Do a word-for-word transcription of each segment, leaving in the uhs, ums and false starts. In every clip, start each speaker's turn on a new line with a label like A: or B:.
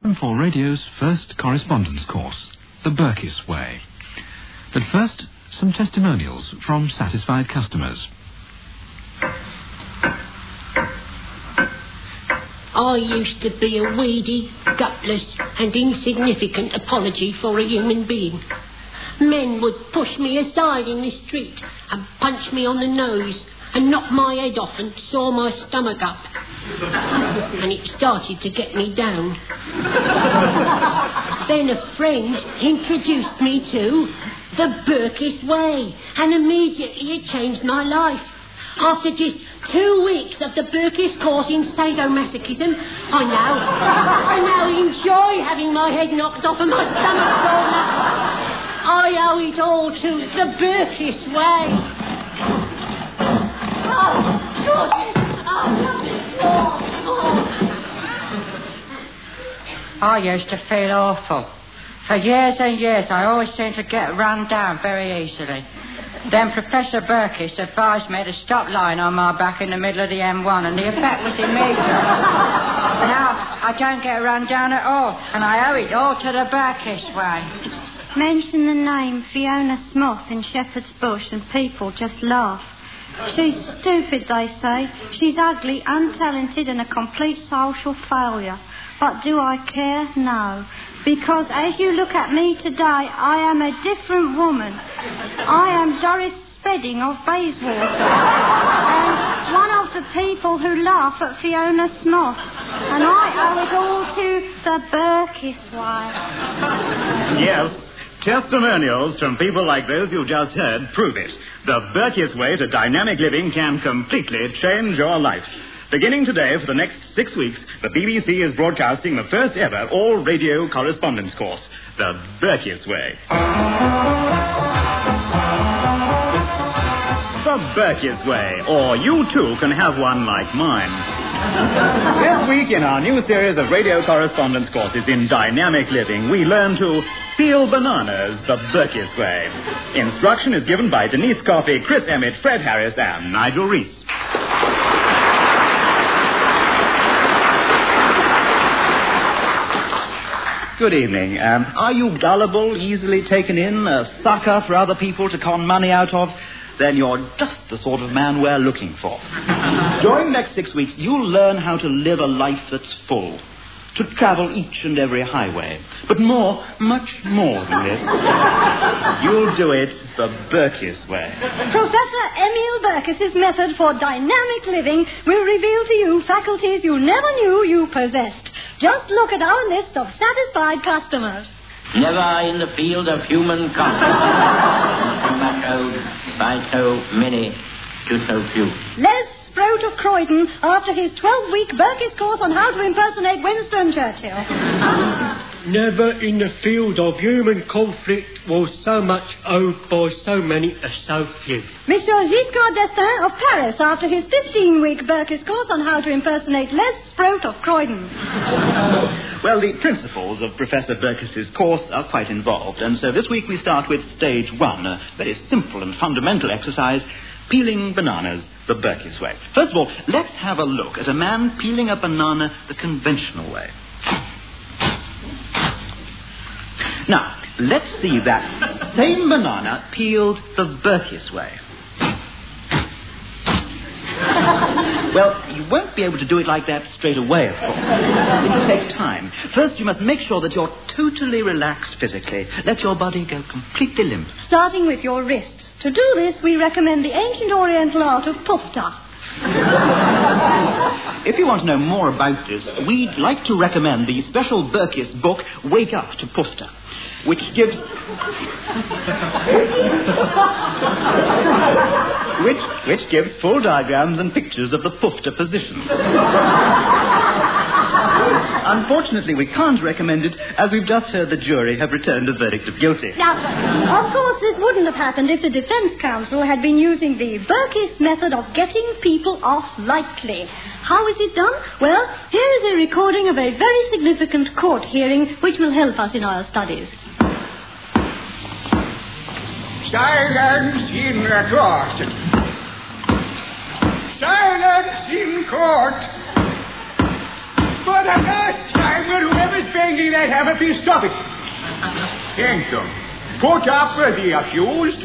A: Time for radio's first correspondence course, the Burkiss Way. But first, some testimonials from satisfied customers.
B: I used to be a weedy, gutless and insignificant apology for a human being. Men would push me aside in the street and punch me on the nose and knock my head off and saw my stomach up. And it started to get me down. Then a friend introduced me to the Burkiss Way, and immediately it changed my life. After just two weeks of the Burkiss course in sadomasochism, I now, I now enjoy having my head knocked off and my stomach torn up. I owe it all to the Burkiss Way. Oh, George! Oh, oh.
C: I used to feel awful. For years and years, I always seemed to get run down very easily. Then Professor Burkiss advised me to stop lying on my back in the middle of the M one, and the effect was immediate. Now, I don't get run down at all, and I owe it all to the Burkiss Way.
D: Mention the name Fiona Smith in Shepherd's Bush, and people just laugh. She's stupid, they say. She's ugly, untalented, and a complete social failure. But do I care? No. Because as you look at me today, I am a different woman. I am Doris Spedding of Bayswater. And one of the people who laugh at Fiona Smith. And I owe it all to the Burkiss Way.
E: Yes. Testimonials from people like those you just heard prove it. The Burkiss Way to dynamic living can completely change your life. Beginning today, for the next six weeks, the B B C is broadcasting the first ever all-radio correspondence course, the Burkiss Way. The Burkiss Way, or you too can have one like mine. This week in our new series of radio correspondence courses in dynamic living, we learn to peel bananas the Burkiss Way. Instruction is given by Denise Coffey, Chris Emmett, Fred Harris, and Nigel Reese. Good evening. Um, are you gullible, easily taken in, a sucker for other people to con money out of? Then you're just the sort of man we're looking for. During the next six weeks, you'll learn how to live a life that's full, to travel each and every highway. But more, much more than this, you'll do it the Burkiss Way.
F: Professor Emil Burkiss's method for dynamic living will reveal to you faculties you never knew you possessed. Just look at our list of satisfied customers.
G: Never in the field of human comfort. Tobacco, by so many to so few.
F: Les Sprout of Croydon, after his twelve-week Burkiss course on how to impersonate Winston Churchill.
H: Never in the field of human conflict was so much owed by so many as so few.
F: Monsieur Giscard d'Estaing of Paris, after his fifteen-week Burkiss course on how to impersonate Les Sprout of Croydon.
E: Well, the principles of Professor Burkiss's course are quite involved, and so this week we start with stage one, a very simple and fundamental exercise, peeling bananas the Burkiss Way. First of all, let's have a look at a man peeling a banana the conventional way. Now, let's see that same banana peeled the Burkiss Way. Well, you won't be able to do it like that straight away, of course. It'll take time. First, you must make sure that you're totally relaxed physically. Let your body go completely limp.
F: Starting with your wrists. To do this, we recommend the ancient Oriental art of pufta.
E: If you want to know more about this, we'd like to recommend the special Burkiss book, Wake Up to Pufta, which gives... which, which gives full diagrams and pictures of the Pufta position. Unfortunately, we can't recommend it, as we've just heard the jury have returned a verdict of guilty.
F: Now, of course, this wouldn't have happened if the defense counsel had been using the Burkiss method of getting people off lightly. How is it done? Well, here is a recording of a very significant court hearing which will help us in our studies.
I: Silence in the court. Silence in court. For the last time, will whoever's paying the that have it, please stop it. Thank you. Put up uh, the accused.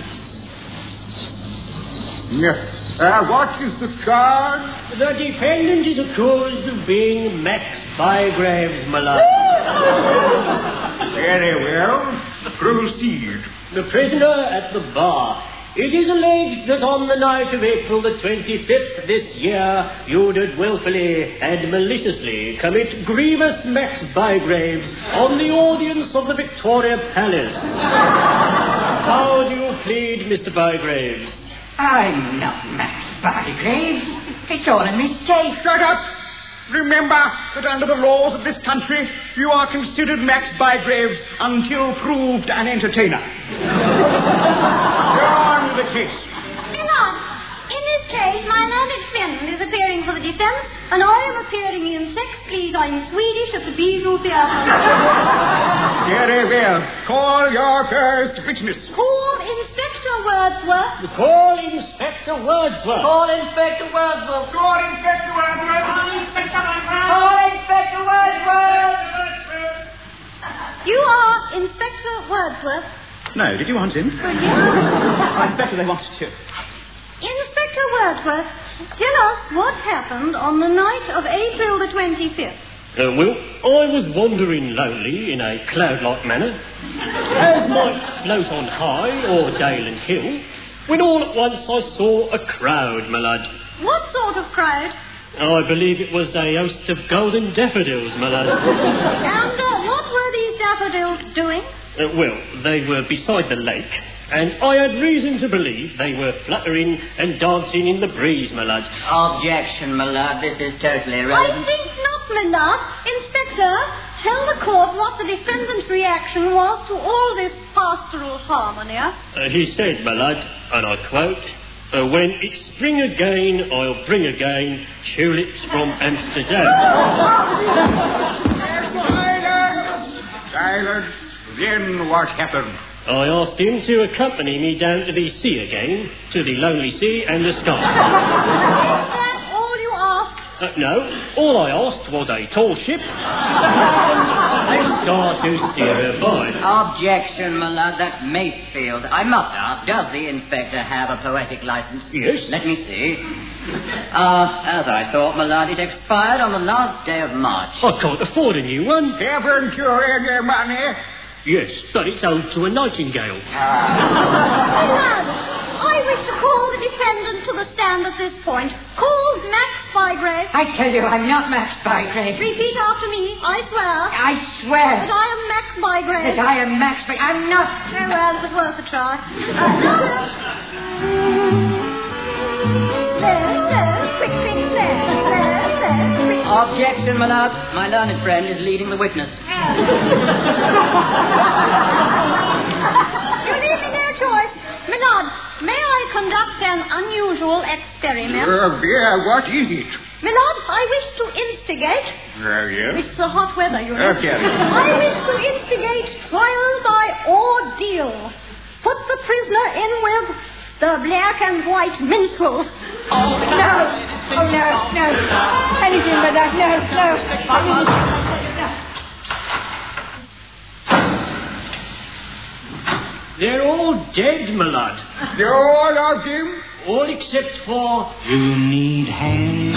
I: Uh, what is the charge?
H: The defendant is accused of being Max Bygraves, my lord.
I: Very well. Proceed.
H: The prisoner at the bar. It is alleged that on the night of April the twenty-fifth this year, you did wilfully and maliciously commit grievous Max Bygraves on the audience of the Victoria Palace. How do you plead, Mister Bygraves?
C: I'm not Max Bygraves. It's all a mistake.
I: Shut up! Remember that under the laws of this country, you are considered Max Bygraves until proved an entertainer. Go on with the case.
F: Milord, in this case, my learned friend is appearing for the defense, and I am appearing in sex pleas. I'm Swedish at the Bijou Theatre.
I: Very well. Call your first witness.
F: Call Inspector Wordsworth.
H: Call Inspector Wordsworth.
C: Call Inspector Wordsworth.
I: Call Inspector Wordsworth.
C: Call Inspector Wordsworth. Call Inspector Wordsworth.
F: You are Inspector Wordsworth.
E: No, did you want him?
F: Well, yes.
E: Inspector, they wanted you.
F: Inspector Wordsworth, tell us what happened on the night of April the twenty-fifth.
H: Uh, well, I was wandering lonely in a cloud-like manner, as might float on high or dale and hill, when all at once I saw a crowd, my lad.
F: What sort of crowd?
H: I believe it was a host of golden daffodils, my lad.
F: And uh, what were these daffodils doing?
H: Uh, well, they were beside the lake, and I had reason to believe they were fluttering and dancing in the breeze, my lad.
C: Objection, my lad. This is totally
F: I
C: irrelevant.
F: think not, my lord. Inspector, tell the court what the defendant's reaction was to all this pastoral harmony.
H: Uh, he said, my lad, and I quote, uh, when it's spring again, I'll bring again tulips from Amsterdam.
I: Silence! Silence. Then what happened?
H: I asked him to accompany me down to the sea again, to the lonely sea and the sky.
F: Is that all you asked?
H: Uh, no, all I asked was a tall ship, a star to steer her by.
C: Objection, my lad. That's Macefield. I must ask, does the inspector have a poetic license?
H: Yes.
C: Let me see. Ah, uh, as I thought, my lad, it expired on the last day of March.
H: I can't afford a new one.
I: Haven't you any money?
H: Yes, but it's owed to a nightingale.
F: My lord, I wish to call the defendant to the stand at this point. Call Max Bygrave.
C: I tell you, I'm not Max Bygrave.
F: Repeat after me, I swear.
C: I swear.
F: That I am Max Bygrave.
C: That I am Max Bygrave. I'm not.
F: Oh, well, it was worth a try. Uh, slow, slow, quick, quick, slow, slow, slow, quick.
C: Objection, my lord. My learned friend is leading the witness.
F: You leave me no choice. My lord, may I conduct an unusual experiment?
I: Uh, yeah, what is it?
F: My lord, I wish to instigate.
I: Uh, yes?
F: It's the hot weather, you know.
I: Okay.
F: I wish to instigate trial by ordeal. Put the prisoner in with the black and white minstrels.
C: Oh, no. Oh, no, no. Anything but that. No, no.
H: They're all dead, my lad.
I: All of them?
H: All except for...
G: You need hands.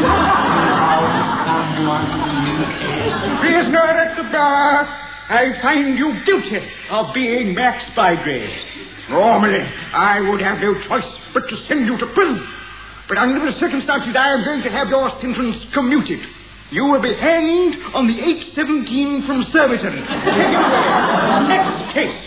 I: Prisoner at the bar, I find you guilty of being Max Bygrave. Normally, I would have no choice but to send you to prison. But under the circumstances, I am going to have your sentence commuted. You will be hanged on the eight seventeen from Surbiton. Take it away. Next case.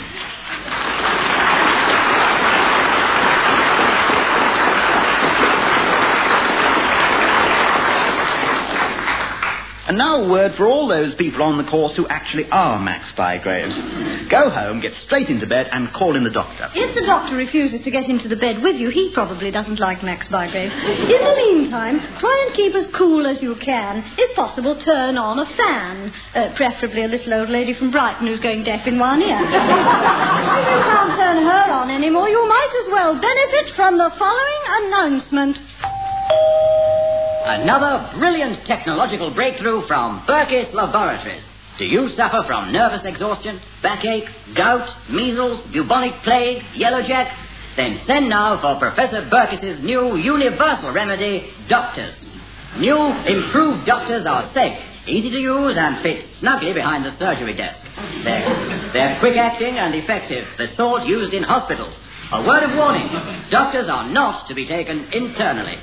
E: And now a word for all those people on the course who actually are Max Bygraves. Go home, get straight into bed, and call in the doctor.
F: If the doctor refuses to get into the bed with you, he probably doesn't like Max Bygrave. In the meantime, try and keep as cool as you can. If possible, turn on a fan. Uh, preferably a little old lady from Brighton who's going deaf in one ear. If you can't turn her on anymore, you might as well benefit from the following announcement.
C: Another brilliant technological breakthrough from Burkiss Laboratories.
J: Do you suffer from nervous exhaustion, backache, gout, measles, bubonic plague, yellow jack? Then send now for Professor Burkiss's new universal remedy, Doctors. New, improved Doctors are safe, easy to use, and fit snugly behind the surgery desk. They're, they're quick-acting and effective, the sort used in hospitals. A word of warning, Doctors are not to be taken internally.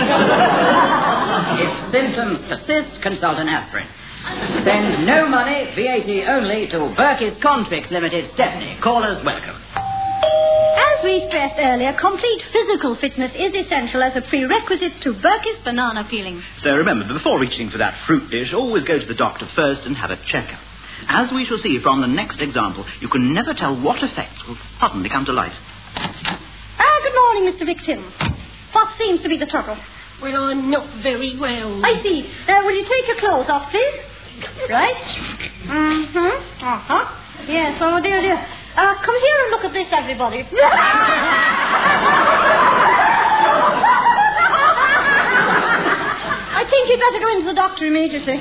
J: If symptoms persist, consult an aspirin. Send no money, V A T only, to Burkiss Contrix Limited, Stepney. Callers welcome.
F: As we stressed earlier, complete physical fitness is essential as a prerequisite to Burkiss banana peeling.
E: So remember, before reaching for that fruit dish, always go to the doctor first and have a checkup. As we shall see from the next example, you can never tell what effects will suddenly come to light.
F: Ah, good morning, Mister Victim. What seems to be the trouble?
B: Well, I'm not very well.
F: I see. Uh, will you take your clothes off, please? Right. Mm-hmm. Uh-huh. Yes, oh, dear, dear. Uh, come here and look at this, everybody. I think you'd better go into the doctor immediately.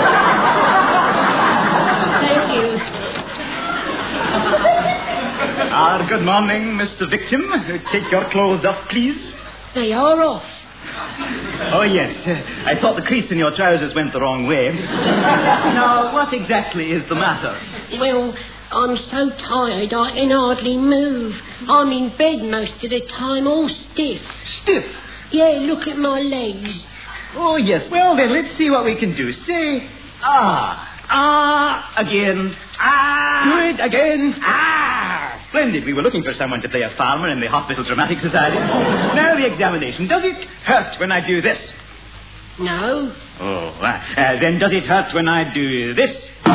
B: Thank you.
E: Ah, good morning, Mister Victim. Take your clothes off, please.
B: They are off.
E: Oh, yes. Uh, I thought the crease in your trousers went the wrong way. Now, what exactly is the matter?
B: Well, I'm so tired I can hardly move. I'm in bed most of the time, all stiff.
E: Stiff?
B: Yeah, look at my legs.
E: Oh, yes. Well, then, let's see what we can do. Say, ah. Ah, again. Ah. Do it again. Ah. Splendid. We were looking for someone to play a farmer in the Hospital Dramatic Society. Now the examination. Does it hurt when I do this?
B: No.
E: Oh, uh, uh, then does it hurt when I do this?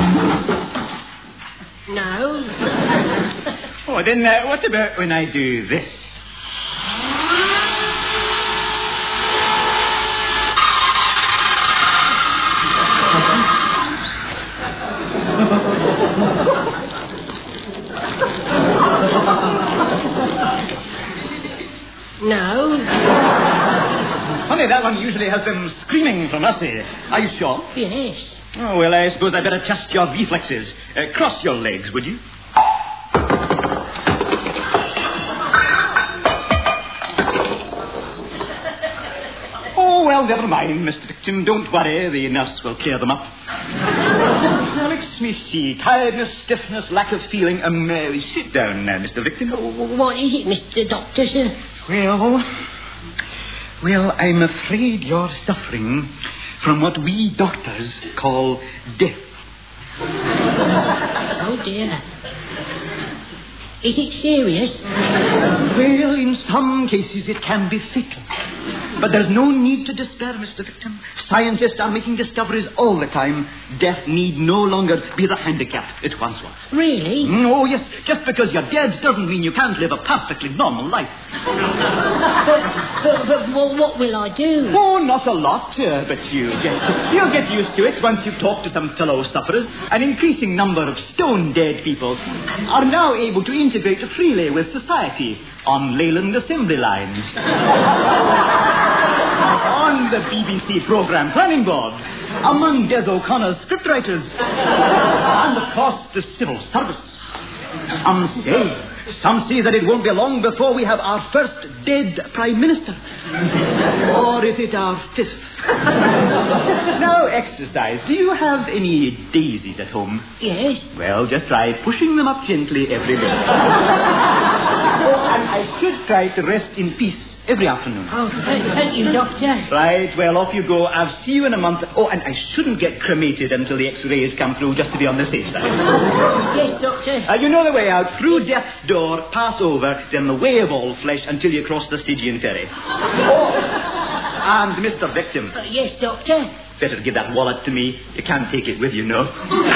B: No.
E: Oh, then uh, what about when I do this?
B: No.
E: Funny, that one usually has them screaming from us here. Are you sure?
B: Yes.
E: Oh, well, I suppose I better test your reflexes. Uh, cross your legs, would you? Oh, well, never mind, Mister Victim. Don't worry. The nurse will clear them up. Now, let me see. Tiredness, stiffness, lack of feeling. Um, uh, sit down now, Mister Victim.
B: What is it, Mister Doctor, sir?
E: Well, well, I'm afraid you're suffering from what we doctors call death.
B: Oh, dear. Is it serious?
E: Well, in some cases it can be fatal. But there's no need to despair, Mister Victim. Scientists are making discoveries all the time. Death need no longer be the handicap it once was.
B: Really?
E: Oh, yes. Just because you're dead doesn't mean you can't live a perfectly normal life.
B: but, but, but well, what will I do?
E: Oh, not a lot, uh, but you get, you'll get used to it once you've talked to some fellow sufferers. An increasing number of stone-dead people are now able to integrate freely with society on Leyland assembly lines. On the B B C programme planning board, among Des O'Connor's scriptwriters, and of course the civil service. Some say, some say that it won't be long before we have our first dead Prime Minister. Or is it our fifth? Now, exercise. Do you have any daisies at home?
B: Yes.
E: Well, just try pushing them up gently every day. Oh, and I should try to rest in peace every afternoon.
B: Oh, thank, thank you, Doctor.
E: Right, well, off you go. I'll see you in a month. Oh, and I shouldn't get cremated until the X-rays come through, just to be on the safe side.
B: Yes, Doctor.
E: Uh, you know the way out. Through death's door, pass over, then the way of all flesh until you cross the Stygian ferry. Oh, and Mister Victim.
B: Uh, yes, Doctor.
E: Better give that wallet to me. You can't take it with you, no?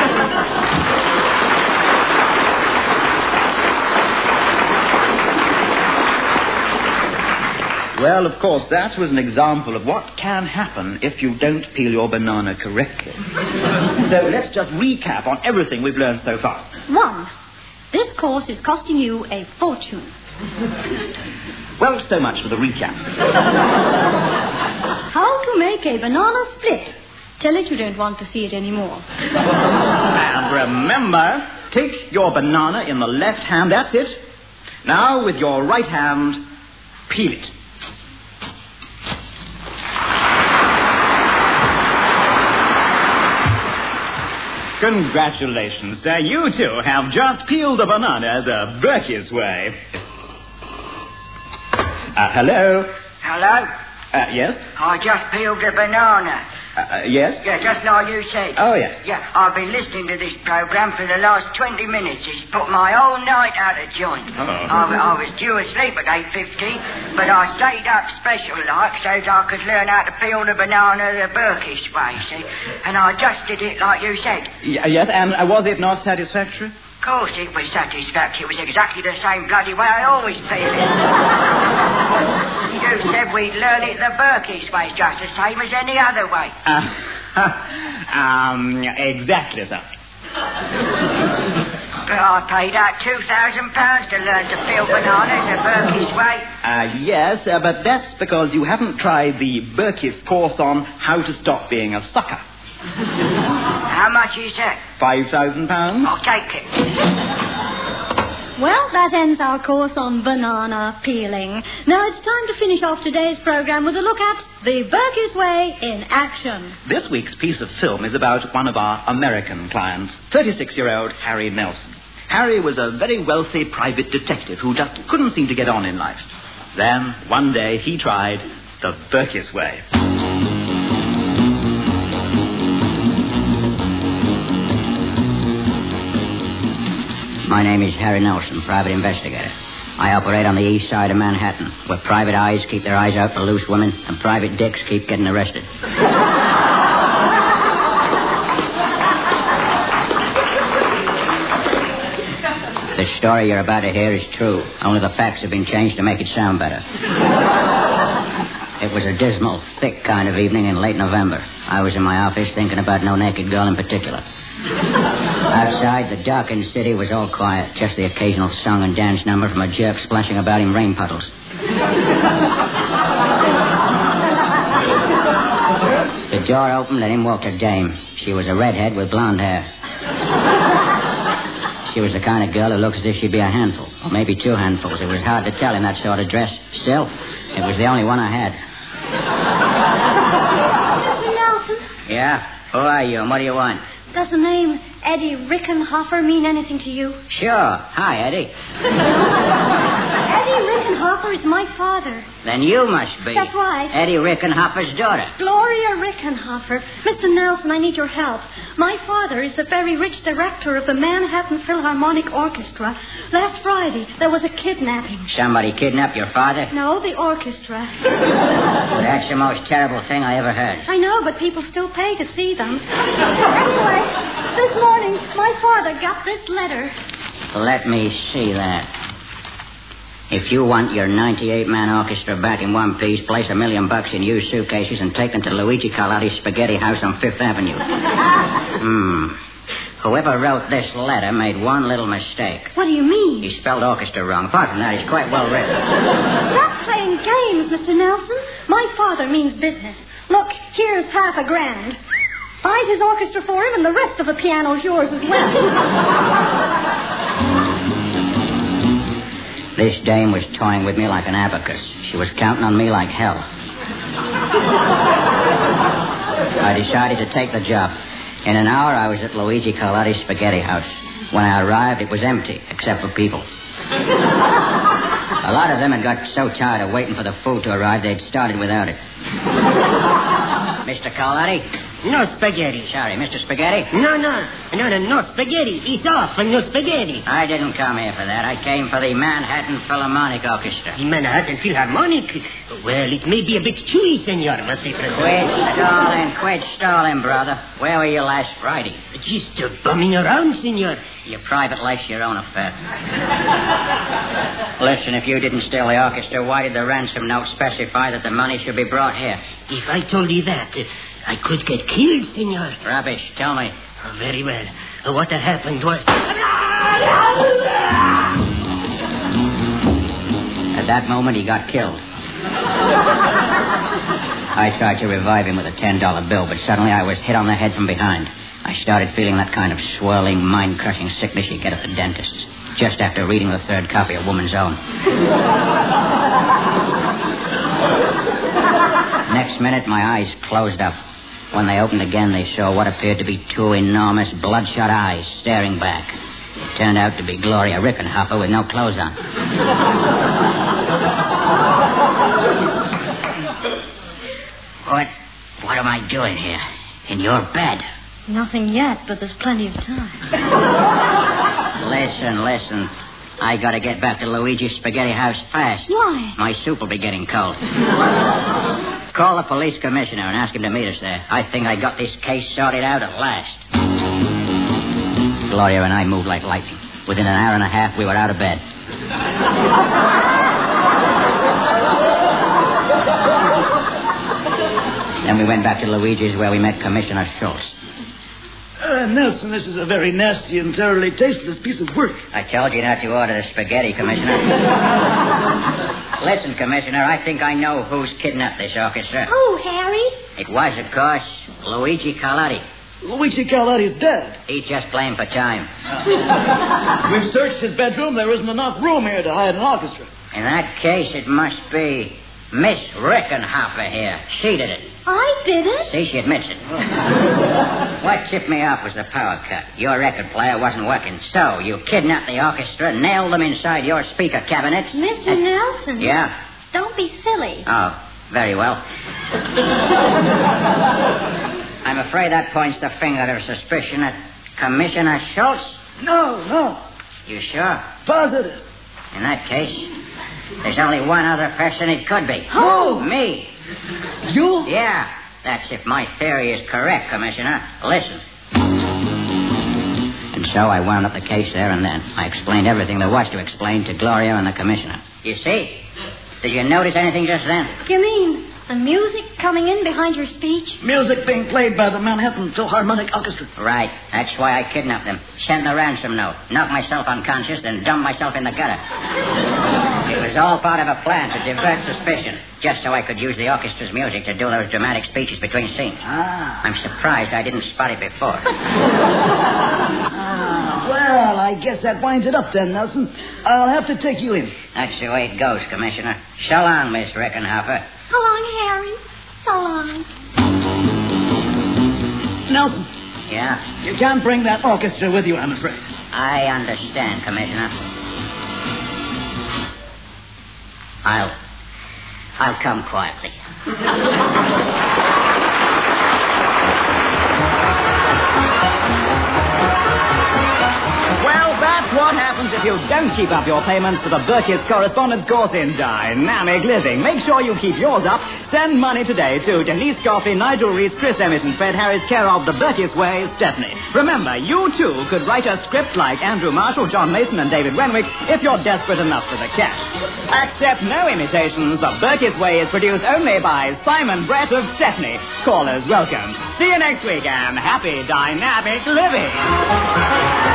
E: Well, of course, that was an example of what can happen if you don't peel your banana correctly. So let's just recap on everything we've learned so far.
F: One, this course is costing you a fortune.
E: Well, so much for the recap.
F: How to make a banana split. Tell it you don't want to see it anymore.
E: And remember, take your banana in the left hand. That's it. Now, with your right hand, peel it. Congratulations, sir. You two have just peeled a banana the Berkey's way. Uh, hello?
C: Hello?
E: Uh, yes?
C: I just peeled a banana.
E: Uh, uh, yes?
C: Yeah, just like you said.
E: Oh, yes.
C: Yeah, I've been listening to this program for the last twenty minutes. It's put my whole night out of joint.
E: Oh.
C: I, I was due asleep at eight fifteen, but I stayed up special like so as I could learn how to peel the banana the Berkish way, see? And I just did it like you said.
E: Y- yes, and uh, was it not satisfactory?
C: Of course it was satisfactory. It was exactly the same bloody way I always peel it. You said we'd learn it the Berkish way, just the same as any other way.
E: Uh, um, exactly, sir.
C: But I paid out two thousand pounds to learn to peel bananas the Berkish way.
E: Uh, yes, uh, but that's because you haven't tried the Berkey's course on how to stop being a sucker.
C: How much is that?
E: Five thousand pounds?
C: I'll take it.
F: Well, that ends our course on banana peeling. Now it's time to finish off today's program with a look at the Berkey's Way in action.
E: This week's piece of film is about one of our American clients, thirty-six-year-old Harry Nelson. Harry was a very wealthy private detective who just couldn't seem to get on in life. Then, one day, he tried the Berkey's Way.
J: My name is Harry Nelson, private investigator. I operate on the east side of Manhattan, where private eyes keep their eyes out for loose women and private dicks keep getting arrested. The story you're about to hear is true. Only the facts have been changed to make it sound better. It was a dismal, thick kind of evening in late November. I was in my office thinking about no naked girl in particular. Outside, the darkened city was all quiet, just the occasional song and dance number from a jerk splashing about in rain puddles. The door opened and in walked a dame. She was a redhead with blonde hair. She was the kind of girl who looks as if she'd be a handful, or maybe two handfuls. It was hard to tell in that sort of dress. Still, it was the only one I had.
F: Mister Nelson,
J: Yeah? Who are you and what do you want?
F: does the name Eddie Rickenhoffer mean anything to you?
J: Sure. Hi, Eddie.
F: Eddie Rickenhoffer is my father.
J: Then you must be.
F: That's right.
J: Eddie Rickenhoffer's daughter.
F: Gloria Rickenhoffer. Mister Nelson, I need your help. My father is the very rich director of the Manhattan Philharmonic Orchestra. Last Friday, there was a kidnapping.
J: Somebody kidnapped your father?
F: No, the orchestra.
J: Well, that's the most terrible thing I ever heard.
F: I know, but people still pay to see them. Anyway, this morning, my father got this letter.
J: Let me see that. If you want your ninety-eight man orchestra back in one piece, place a million bucks in used suitcases and take them to Luigi Carlotti's Spaghetti House on Fifth Avenue. Hmm. Whoever wrote this letter made one little mistake.
F: What do you mean?
J: He spelled orchestra wrong. Apart from that, he's quite well written.
F: Stop playing games, Mister Nelson. My father means business. Look, here's half a grand. Find his orchestra for him, and the rest of the piano's yours as well.
J: This dame was toying with me like an abacus. She was counting on me like hell. I decided to take the job. In an hour, I was at Luigi Carlotti's Spaghetti House. When I arrived, it was empty, except for people. A lot of them had got so tired of waiting for the food to arrive, they'd started without it. Mister Carlotti?
H: No spaghetti.
J: Sorry, Mister Spaghetti?
H: No, no. No, no, no spaghetti. It's off and no spaghetti.
J: I didn't come here for that. I came for the Manhattan Philharmonic Orchestra.
H: The Manhattan Philharmonic? Well, it may be a bit chewy, senor, but they
J: Quit stalling, quit stalling, brother. Where were you last Friday?
H: Just uh, bumming around, senor.
J: Your private life's your own affair. Listen, if you didn't steal the orchestra, why did the ransom note specify that the money should be brought here?
H: If I told you that, uh, I could get killed, senor.
J: Rubbish. Tell me.
H: Oh, very well. Uh, what had happened was...
J: At that moment, he got killed. I tried to revive him with a ten dollar bill, but suddenly I was hit on the head from behind. I started feeling that kind of swirling, mind-crushing sickness you get at the dentist's, just after reading the third copy of Woman's Own. Next minute, my eyes closed up. When they opened again, they saw what appeared to be two enormous, bloodshot eyes staring back. It turned out to be Gloria Rickenhopper with no clothes on. What? What am I doing here? In your bed?
F: Nothing yet, but there's plenty of time.
J: Listen, listen. I gotta get back to Luigi's Spaghetti House fast.
F: Why?
J: My soup will be getting cold. Call the police commissioner and ask him to meet us there. I think I got this case sorted out at last. Gloria and I moved like lightning. Within an hour and a half, we were out of bed. Then we went back to Luigi's where we met Commissioner Schultz.
E: Uh, Nelson, this is a very nasty and thoroughly tasteless piece of work.
J: I told you not to order the spaghetti, Commissioner. Listen, Commissioner, I think I know who's kidnapped this orchestra.
F: Oh, Harry?
J: It was, of course, Luigi Carlotti.
E: Luigi Carlotti's dead.
J: He's just playing for time.
E: We've searched his bedroom. There isn't enough room here to hide an orchestra.
J: In that case, it must be Miss Rickenhopper here. She did it.
F: I did it?
J: See, she admits it. What tipped me off was the power cut. Your record player wasn't working. So, you kidnapped the orchestra, nailed them inside your speaker cabinets.
F: Mister
J: and...
F: Nelson.
J: Yeah?
F: Don't be silly.
J: Oh, very well. I'm afraid that points the finger of suspicion at Commissioner Schultz.
E: No, no.
J: You sure?
E: Positive.
J: In that case, there's only one other person it could be.
E: Who?
J: Me.
E: You?
J: Yeah. That's if my theory is correct, Commissioner. Listen. And so I wound up the case there and then. I explained everything there was to explain to Gloria and the Commissioner. You see? Did you notice anything just then?
F: You mean the music coming in behind your speech?
E: Music being played by the Manhattan Philharmonic Orchestra.
J: Right. That's why I kidnapped them. Sent the ransom note. Knocked myself unconscious, then dumped myself in the gutter. It was all part of a plan to divert suspicion, just so I could use the orchestra's music to do those dramatic speeches between scenes.
E: Ah.
J: I'm surprised I didn't spot it before.
E: Ah, well, I guess that winds it up then, Nelson. I'll have to take you in.
J: That's the way it goes, Commissioner. So long, Miss Rickenhopper.
F: So long, Harry. So long.
E: Nelson.
J: Yeah?
E: You can't bring that orchestra with you, I'm afraid.
J: I understand, Commissioner. I'll... I'll come quietly.
E: Well, that's what happens if you don't keep up your payments to the Burkitt's correspondence course in dynamic living. Make sure you keep yours up. Send money today to Denise Coffey, Nigel Reese, Chris Emerson, Fred Harris, care of the Burkitt's Way, Stephanie. Remember, you too could write a script like Andrew Marshall, John Mason, and David Renwick if you're desperate enough for the cash. Accept no imitations. The Burkitt's Way is produced only by Simon Brett of Stephanie. Callers welcome. See you next week and happy dynamic living.